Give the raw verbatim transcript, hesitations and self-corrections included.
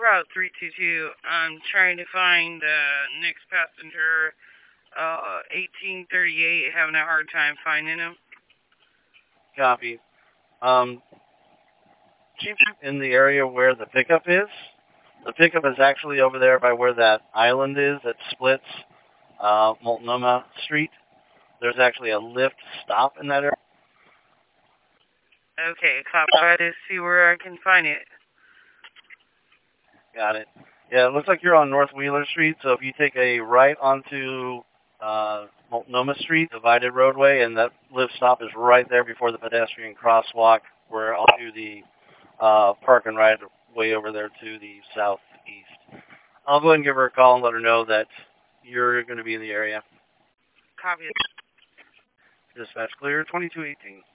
Route three two two. I'm trying to find the uh, next passenger, uh, eighteen thirty-eight, having a hard time finding him. Copy. Um, Chief, in the area where the pickup is, the pickup is actually over there by where that island is that splits uh, Multnomah Street. There's actually a Lyft stop in that area. Okay, cop, try to see where I can find it. Got it. Yeah, it looks like you're on North Wheeler Street, so if you take a right onto uh, Multnomah Street, divided roadway, and that Lyft stop is right there before the pedestrian crosswalk, where I'll do the uh, park and ride way over there to the southeast. I'll go ahead and give her a call and let her know that you're going to be in the area. Copy. Dispatch clear, twenty-two eighteen.